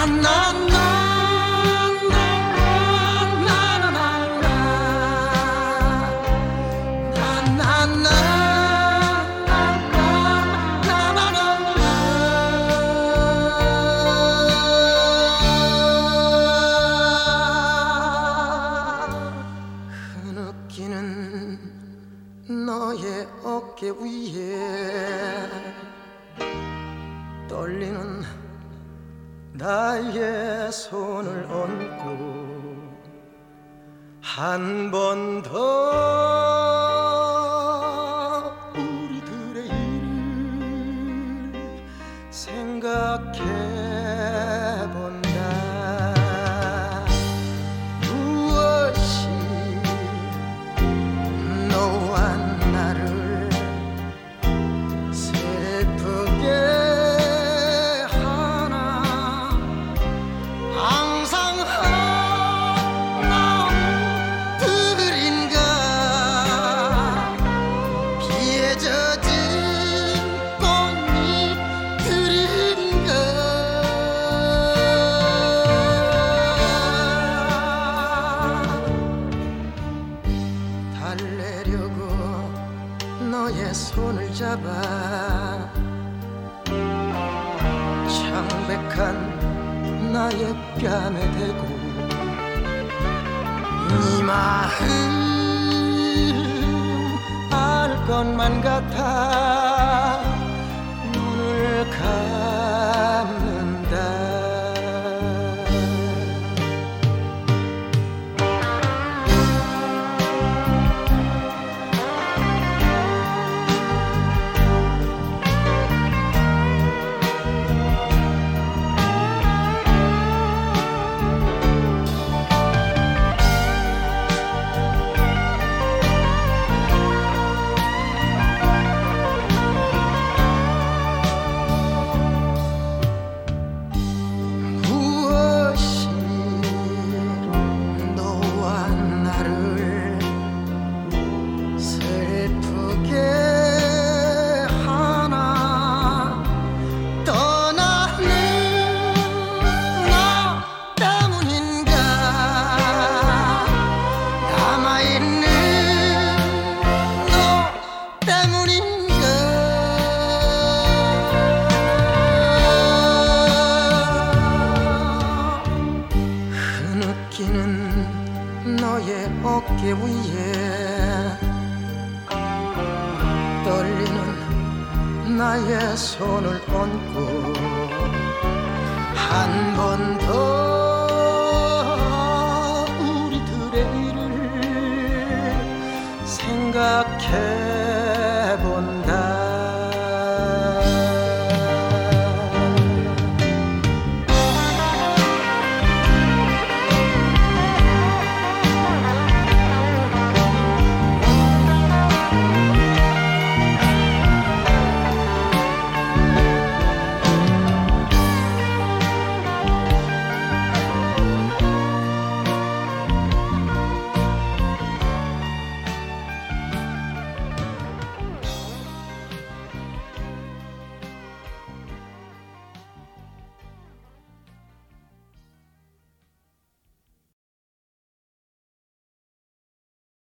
너의 어깨 위에 떨리는 나의 손을 얹고 한 번 더 우리들의 일을 생각해본다. 무엇이 너와 나를 슬프게 하나. 항상 하나들인가 비에 젖은 꽃잎들인가. 달래려고 너의 손을 잡아 창백한 나의 뺨에 대고 네 마음 알 것만 같아 눈을 감는다. 너의 어깨 위에 떨리는 나의 손을 얹고 한 번 더 우리들의 일을 생각해